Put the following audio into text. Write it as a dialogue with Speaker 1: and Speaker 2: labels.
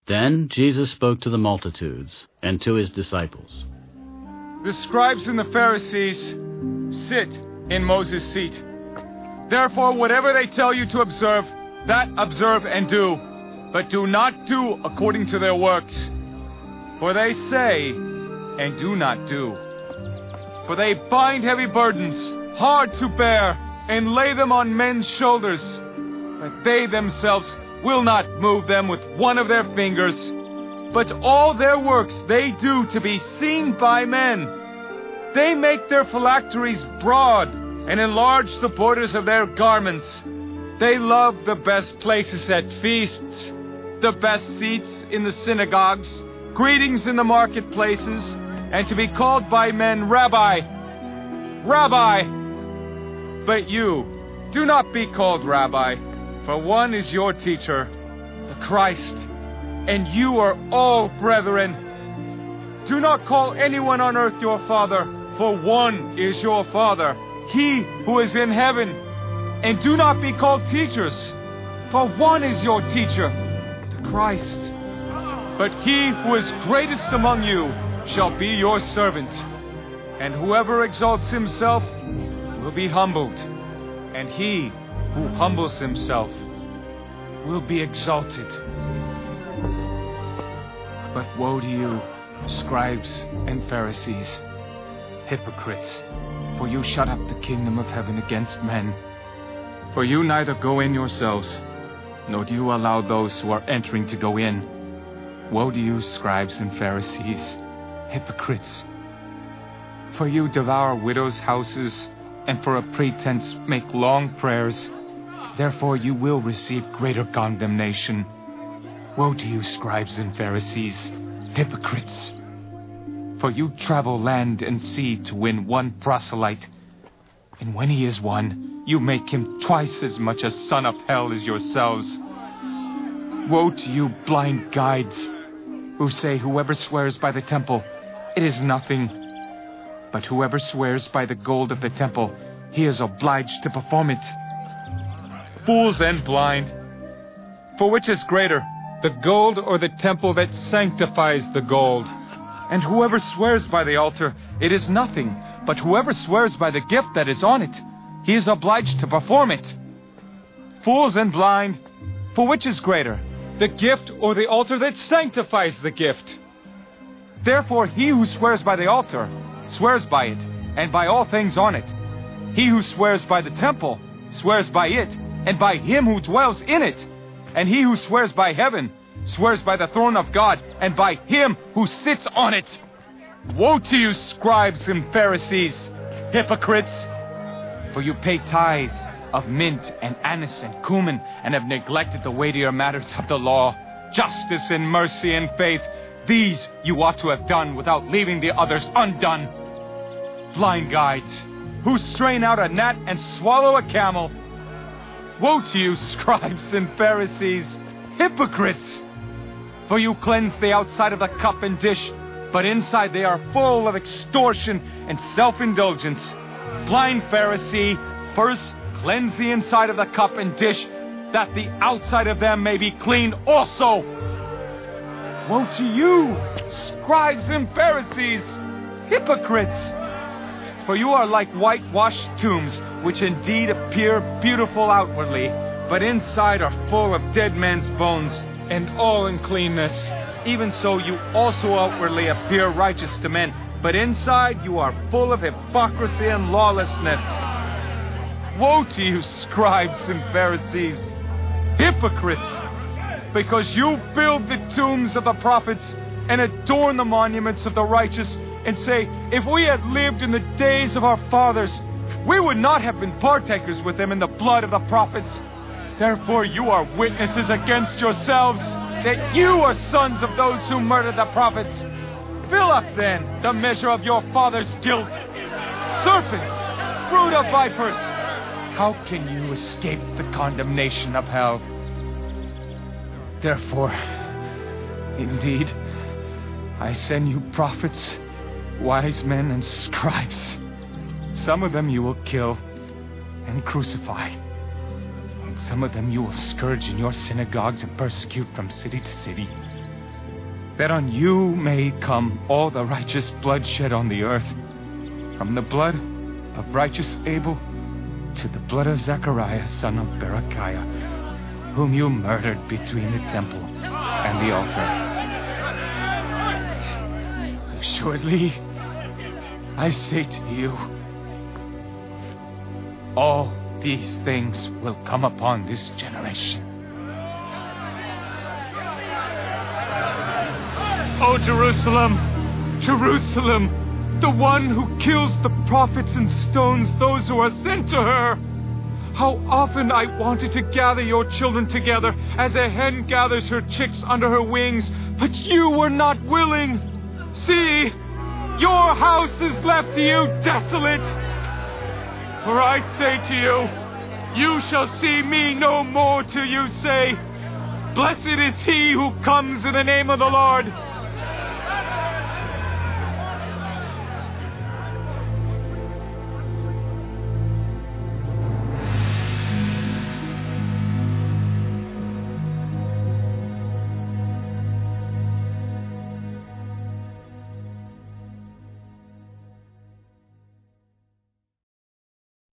Speaker 1: Then Jesus spoke to the multitudes and to his disciples.
Speaker 2: The scribes and the Pharisees sit in Moses' seat. Therefore, whatever they tell you to observe, that observe and do. But do not do according to their works. For they say and do not do. For they bind heavy burdens, hard to bear, and lay them on men's shoulders. But they themselves will not move them with one of their fingers. But all their works they do to be seen by men. They make their phylacteries broad and enlarge the borders of their garments. They love the best places at feasts, the best seats in the synagogues, greetings in the marketplaces, and to be called by men, Rabbi, Rabbi. But you, do not be called Rabbi, for one is your teacher, the Christ, and you are all brethren. Do not call anyone on earth your father, for one is your Father, he who is in heaven. And do not be called teachers, for one is your teacher, the Christ. But he who is greatest among you shall be your servant. And whoever exalts himself will be humbled, and he who humbles himself will be exalted. But woe to you, scribes and Pharisees, hypocrites, for you shut up the kingdom of heaven against men. For you neither go in yourselves, nor do you allow those who are entering to go in. Woe to you, scribes and Pharisees, hypocrites, for you devour widows' houses, and for a pretense make long prayers. Therefore you will receive greater condemnation. Woe to you, scribes and Pharisees, hypocrites, for you travel land and sea to win one proselyte, and when he is won, you make him twice as much a son of hell as yourselves. Woe to you, blind guides, who say whoever swears by the temple, it is nothing. But whoever swears by the gold of the temple, he is obliged to perform it. Fools and blind, for which is greater, the gold or the temple that sanctifies the gold? And whoever swears by the altar, it is nothing. But whoever swears by the gift that is on it, he is obliged to perform it. Fools and blind, for which is greater, the gift or the altar that sanctifies the gift? Therefore he who swears by the altar swears by it, and by all things on it. He who swears by the temple swears by it, and by him who dwells in it. And he who swears by heaven swears by the throne of God, and by him who sits on it. Woe to you, scribes and Pharisees, hypocrites! For you pay tithe of mint and anise and cumin, and have neglected the weightier matters of the law, justice and mercy and faith. These you ought to have done without leaving the others undone. Blind guides, who strain out a gnat and swallow a camel. Woe to you, scribes and Pharisees, hypocrites! For you cleanse the outside of the cup and dish, but inside they are full of extortion and self-indulgence. Blind Pharisee, first cleanse the inside of the cup and dish, that the outside of them may be clean also. Woe to you, scribes and Pharisees, hypocrites! For you are like whitewashed tombs, which indeed appear beautiful outwardly, but inside are full of dead men's bones and all uncleanness. Even so you also outwardly appear righteous to men, but inside you are full of hypocrisy and lawlessness. Woe to you, scribes and Pharisees, hypocrites! Because you build the tombs of the prophets and adorn the monuments of the righteous, and say, if we had lived in the days of our fathers, we would not have been partakers with them in the blood of the prophets. Therefore you are witnesses against yourselves that you are sons of those who murdered the prophets. Fill up then the measure of your father's guilt. Serpents, brood of vipers, how can you escape the condemnation of hell? Therefore, indeed, I send you prophets, wise men, and scribes. Some of them you will kill and crucify, and some of them you will scourge in your synagogues and persecute from city to city, that on you may come all the righteous blood shed on the earth, from the blood of righteous Abel to the blood of Zechariah, son of Berechiah, whom you murdered between the temple and the altar. Assuredly, I say to you, all these things will come upon this generation. O Jerusalem, Jerusalem, the one who kills the prophets and stones those who are sent to her. How often I wanted to gather your children together as a hen gathers her chicks under her wings, but you were not willing. See, your house is left to you desolate. For I say to you, you shall see me no more till you say, blessed is he who comes in the name of the Lord.